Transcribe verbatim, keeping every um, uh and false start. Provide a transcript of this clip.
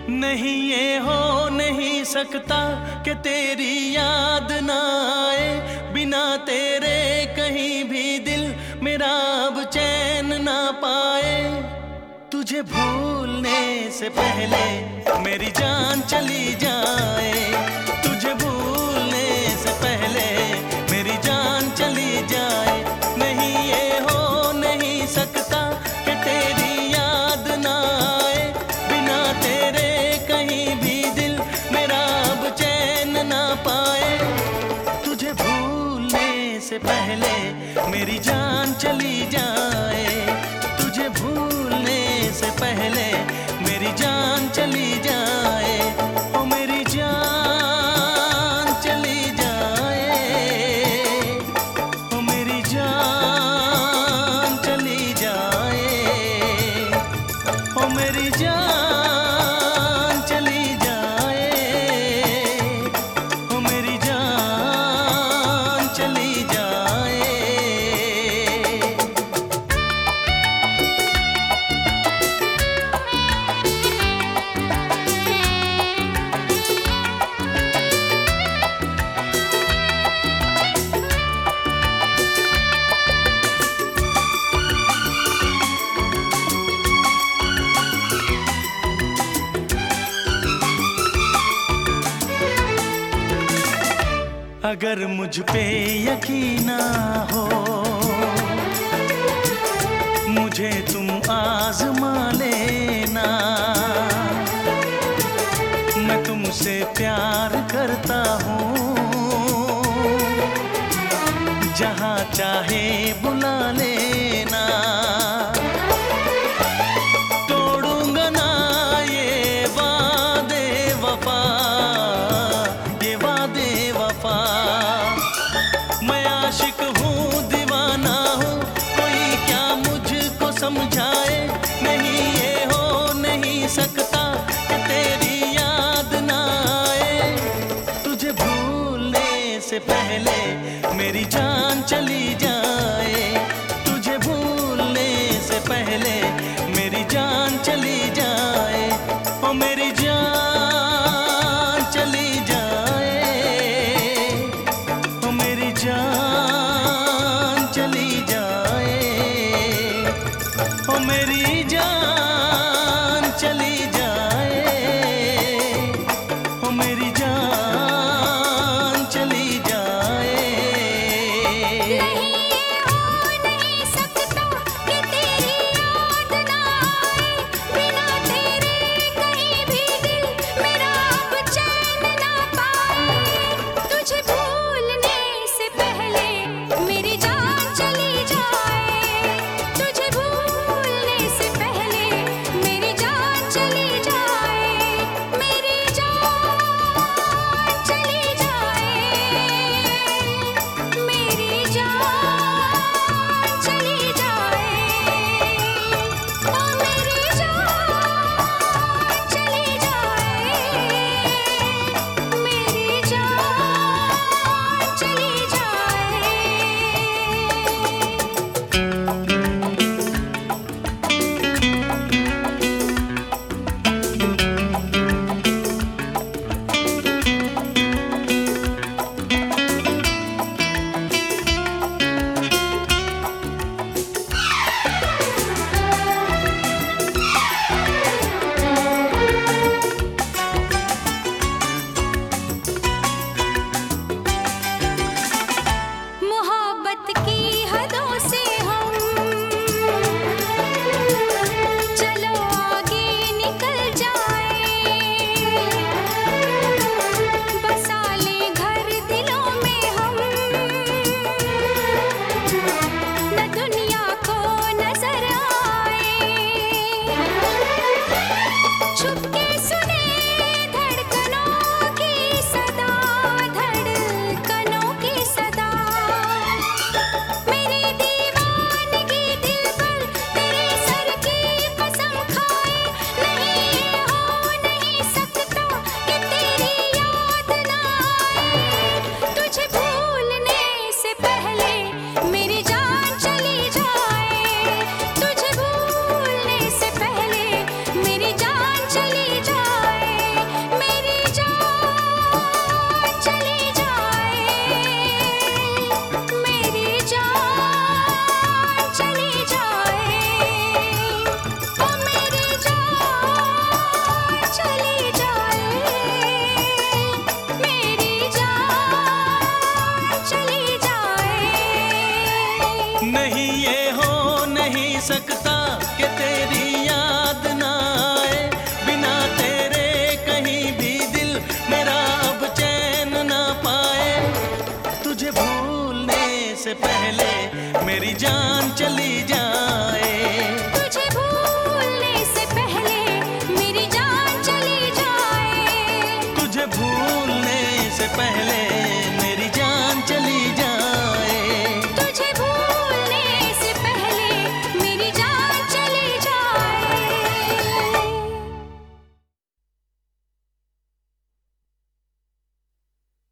नहीं ये हो नहीं सकता कि तेरी याद ना आए, बिना तेरे कहीं भी दिल मेरा अब चैन ना पाए। तुझे भूलने से पहले मेरी जान चली जाए, तुझे भूलने से पहले मेरी जान चली जाए। नहीं ये हो नहीं सकता कि तेरी याद ना आए, बिना तेरे कहीं भी दिल मेरा अब चैन ना पाए। तुझे भूलने से पहले मेरी जान चली जाए, तुझे भूलने से पहले मेरी जान चली जाए। ओ मेरी जान चली जाए, ओ मेरी जान चली जाए, ओ मेरी जान चली जाए, ओ मेरी जान चली जाए। अगर मुझ पे यकीन ना हो, मुझे तुम आजमा लेना। मैं तुमसे प्यार करता हूँ, जहाँ चाहे बुला लेना। तोड़ूंगा ना ये वादे वफा, ये वादे वफा। मैं आशिक हूँ दीवाना हूँ, कोई क्या मुझको समझाए। नहीं ये हो नहीं सकता कि तेरी याद ना आए। तुझे भूलने से पहले मेरी जान चली जाए,